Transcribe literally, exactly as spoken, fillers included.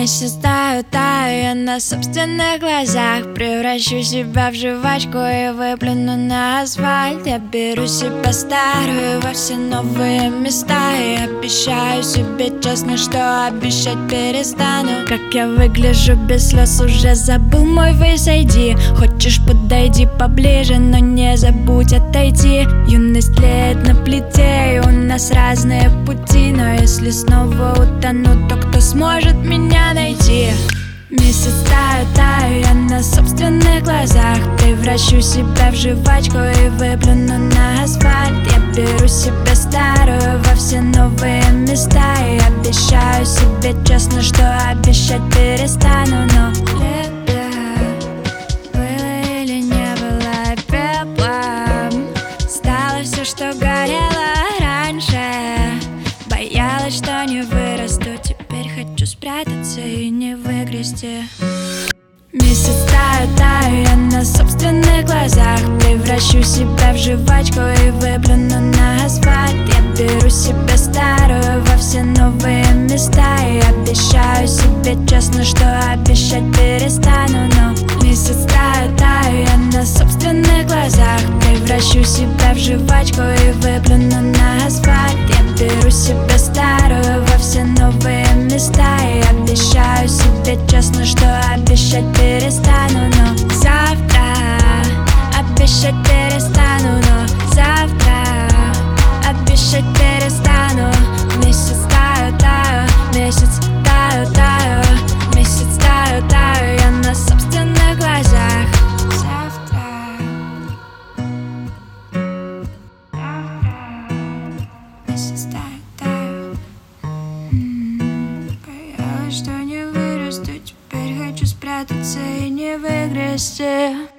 Месяц таю, таю я на собственных глазах. Превращу себя в жвачку и выплюну на асфальт. Я беру себя старую во все новые места и обещаю себе честно, что обещать перестану. Как я выгляжу без слез, уже забыл мой Face ай ди. Хочешь, подойди поближе, но не забудь отойти. Юность тлеет на плите, и у нас разные пути. Но если снова утону, то кто сможет меня найти? Месяц таю, таю я на собственных глазах. Превращу себя в жвачку и выплюну на асфальт. Я беру себя старую во все новые места и обещаю себе честно, что обещать перестану. Но лето было или не было пеплом, стало все, что горело раньше. Боялась, что не вырасту, теперь хочу спрятаться и не выгрести. Месяц таю, таю я на собственных глазах. Превращу себя в жвачку и выплюну на асфальт. Я беру себя старую во все новые места и обещаю себе честно, что обещать перестану. Но месяц таю, таю я на собственных глазах. Превращу себя в жвачку и выплюну на асфальт. Я беру себя старую во все новые места и обещаю себе честно, что обещать перестану. Но завтра обещать перестану. Но завтра обещать перестану. Месяц таю, таю, месяц таю, таю, месяц таю, таю я на собственных глазах. Завтра, месяц таю, таю. Боялась, что не вырасту, теперь хочу спрятаться и не выгрести.